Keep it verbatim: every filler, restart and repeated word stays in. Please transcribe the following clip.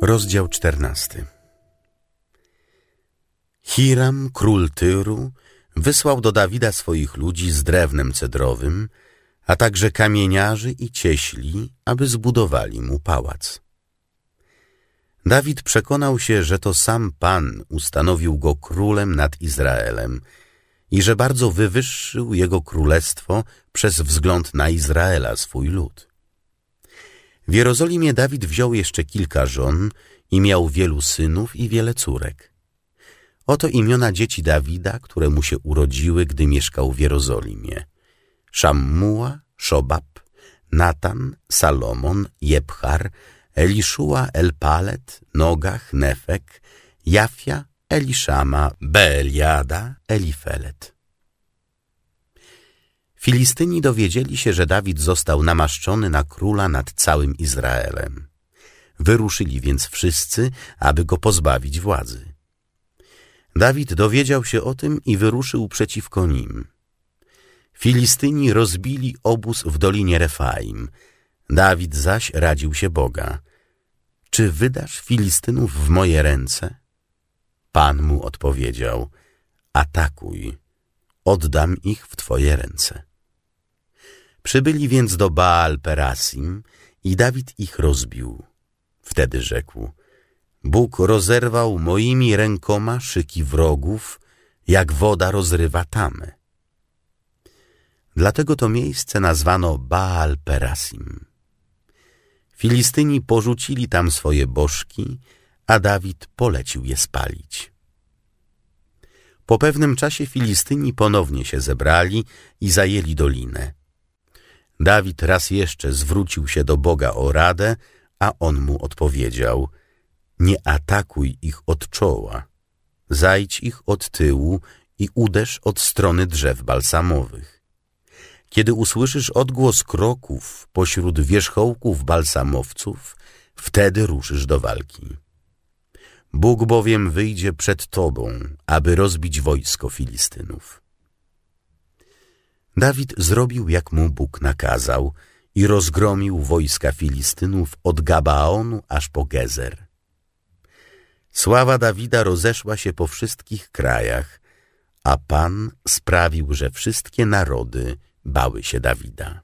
Rozdział czternasty. Hiram, król Tyru, wysłał do Dawida swoich ludzi z drewnem cedrowym, a także kamieniarzy i cieśli, aby zbudowali mu pałac. Dawid przekonał się, że to sam Pan ustanowił go królem nad Izraelem i że bardzo wywyższył jego królestwo przez wzgląd na Izraela, swój lud. W Jerozolimie Dawid wziął jeszcze kilka żon i miał wielu synów i wiele córek. Oto imiona dzieci Dawida, które mu się urodziły, gdy mieszkał w Jerozolimie: Szammuła, Szobab, Natan, Salomon, Jebchar, Eliszua, Elpalet, Nogach, Nefek, Jafia, Eliszama, Beeliada, Elifelet. Filistyni dowiedzieli się, że Dawid został namaszczony na króla nad całym Izraelem. Wyruszyli więc wszyscy, aby go pozbawić władzy. Dawid dowiedział się o tym i wyruszył przeciwko nim. Filistyni rozbili obóz w dolinie Refaim. Dawid zaś radził się Boga: czy wydasz Filistynów w moje ręce? Pan mu odpowiedział: atakuj, oddam ich w twoje ręce. Przybyli więc do Baal Perasim i Dawid ich rozbił. Wtedy rzekł: Bóg rozerwał moimi rękoma szyki wrogów, jak woda rozrywa tamę. Dlatego to miejsce nazwano Baal Perasim. Filistyni porzucili tam swoje bożki, a Dawid polecił je spalić. Po pewnym czasie Filistyni ponownie się zebrali i zajęli dolinę. Dawid raz jeszcze zwrócił się do Boga o radę, a on mu odpowiedział: nie atakuj ich od czoła, zajdź ich od tyłu i uderz od strony drzew balsamowych. Kiedy usłyszysz odgłos kroków pośród wierzchołków balsamowców, wtedy ruszysz do walki. Bóg bowiem wyjdzie przed tobą, aby rozbić wojsko Filistynów. Dawid zrobił, jak mu Bóg nakazał, i rozgromił wojska Filistynów od Gabaonu aż po Gezer. Sława Dawida rozeszła się po wszystkich krajach, a Pan sprawił, że wszystkie narody bały się Dawida.